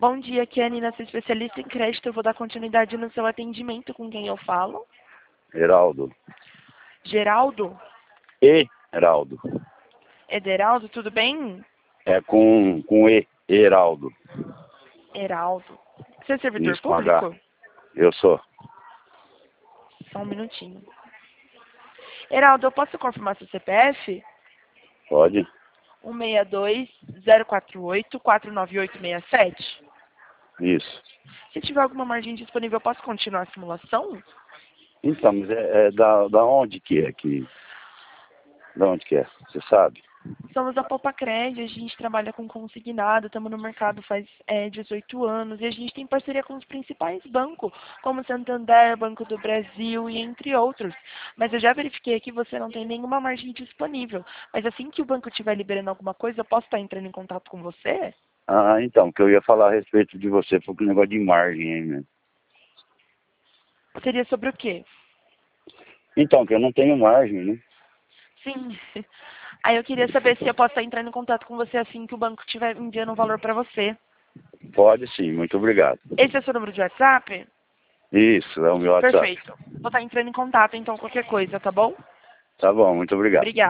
Bom dia, aqui é a Nina, sou especialista em crédito. Eu vou dar continuidade no seu atendimento. Com quem eu falo? Heraldo. Geraldo? Heraldo. Ederaldo, tudo bem? É com Heraldo. Heraldo. Você é servidor Isso, com H. público? Eu sou. Só um minutinho. Heraldo, eu posso confirmar seu CPF? Pode? 162-048-49867. Isso. Se tiver alguma margem disponível, eu posso continuar a simulação? Então, mas da onde que é que... Da onde que é? Você sabe? Somos a Poupa-Cred, a gente trabalha com consignado, estamos no mercado faz 18 anos e a gente tem parceria com os principais bancos, como Santander, Banco do Brasil e entre outros. Mas eu já verifiquei que você não tem nenhuma margem disponível. Mas assim que o banco estiver liberando alguma coisa, eu posso estar entrando em contato com você? Ah, então, que eu ia falar a respeito de você, foi com o negócio de margem, hein, né? Seria sobre o quê? Então, que eu não tenho margem, né? Sim. Aí eu queria saber se eu posso estar entrando em contato com você assim que o banco estiver enviando um valor para você. Pode sim, muito obrigado. Esse é o seu número de WhatsApp? Isso, é o meu WhatsApp. Perfeito. Vou estar entrando em contato então qualquer coisa, tá bom? Tá bom, muito obrigado. Obrigada.